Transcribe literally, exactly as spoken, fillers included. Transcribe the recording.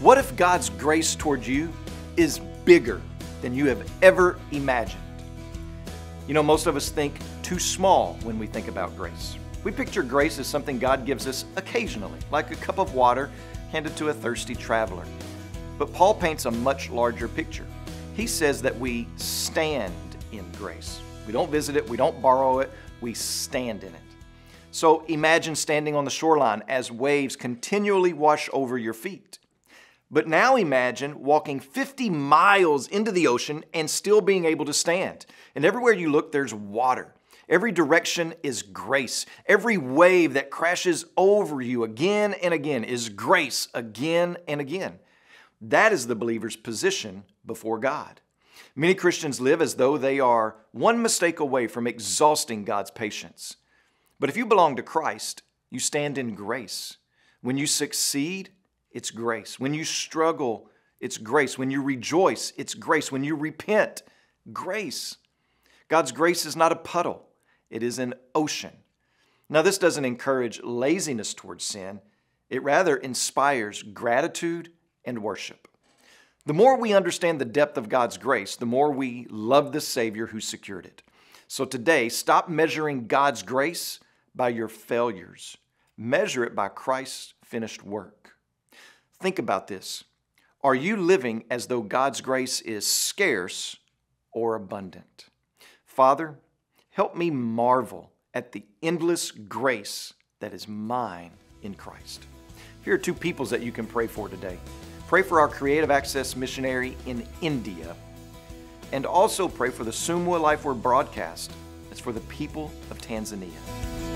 What if God's grace toward you is bigger than you have ever imagined? You know, most of us think too small when we think about grace. We picture grace as something God gives us occasionally, like a cup of water handed to a thirsty traveler. But Paul paints a much larger picture. He says that we stand in grace. We don't visit it, we don't borrow it, we stand in it. So imagine standing on the shoreline as waves continually wash over your feet. But now imagine walking fifty miles into the ocean and still being able to stand. And everywhere you look, there's water. Every direction is grace. Every wave that crashes over you again and again is grace again and again. That is the believer's position before God. Many Christians live as though they are one mistake away from exhausting God's patience. But if you belong to Christ, you stand in grace. When you succeed, it's grace. When you struggle, it's grace. When you rejoice, it's grace. When you repent, grace. God's grace is not a puddle. It is an ocean. Now, this doesn't encourage laziness towards sin. It rather inspires gratitude and worship. The more we understand the depth of God's grace, the more we love the Savior who secured it. So today, stop measuring God's grace by your failures. Measure it by Christ's finished work. Think about this. Are you living as though God's grace is scarce or abundant? Father, help me marvel at the endless grace that is mine in Christ. Here are two peoples that you can pray for today. Pray for our Creative Access missionary in India, and also pray for the Sumwa Life Word broadcast. It's for the people of Tanzania.